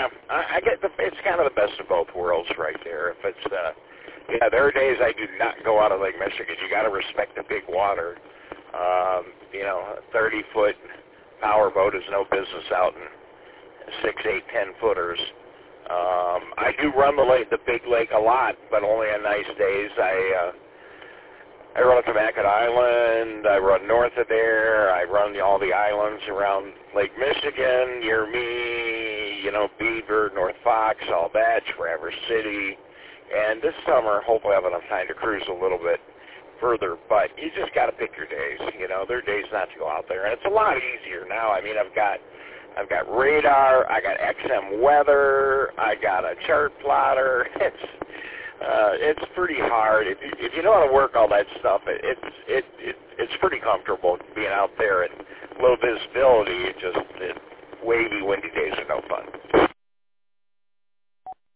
Yeah, I get it's kind of the best of both worlds right there. If it's, yeah, there are days I do not go out of Lake Michigan. You got to respect the big water. You know, a 30-foot power boat is no business out in 6, 8, 10-footers. I do run the big lake a lot, but only on nice days. I run up to Mackett Island. I run north of there. I run all the islands around Lake Michigan, near me, you know, Beaver, North Fox, all that, Traverse City. And this summer, hopefully I have enough time to cruise a little bit further, but you just got to pick your days. You know, there are days not to go out there. And it's a lot easier now. I mean, I've got radar, I got XM weather, I got a chart plotter. It's pretty hard if you know how to work all that stuff. It's pretty comfortable being out there and low visibility. Wavy, windy days are no fun.